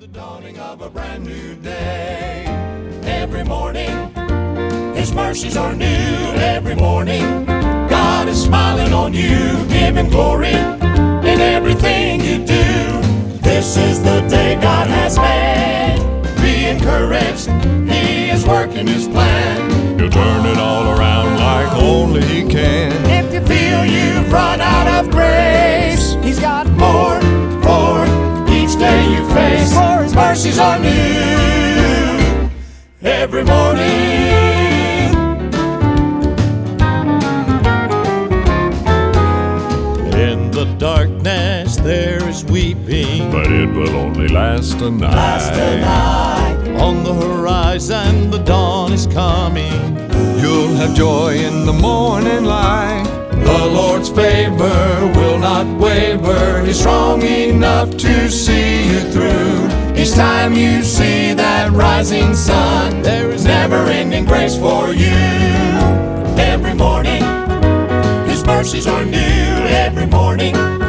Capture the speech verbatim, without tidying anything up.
the dawning of a brand new day. Every morning, His mercies are new. Every morning, God is smiling on you, giving glory in everything you do. This is the day God has made. Be encouraged, He is working His plan. He'll turn it all around like only He can. If you feel you've run out of grace, He's got more for each day you face. For His mercies are new every morning. In the darkness there is weeping, but it will only last a night. Last a night. On the horizon the dawn is coming. You'll have joy in the morning light. The Lord's favor will not waver. He's strong enough to see you through. Each time you see that rising sun, there is never-ending grace for you. Every morning, His mercies are new. Every morning,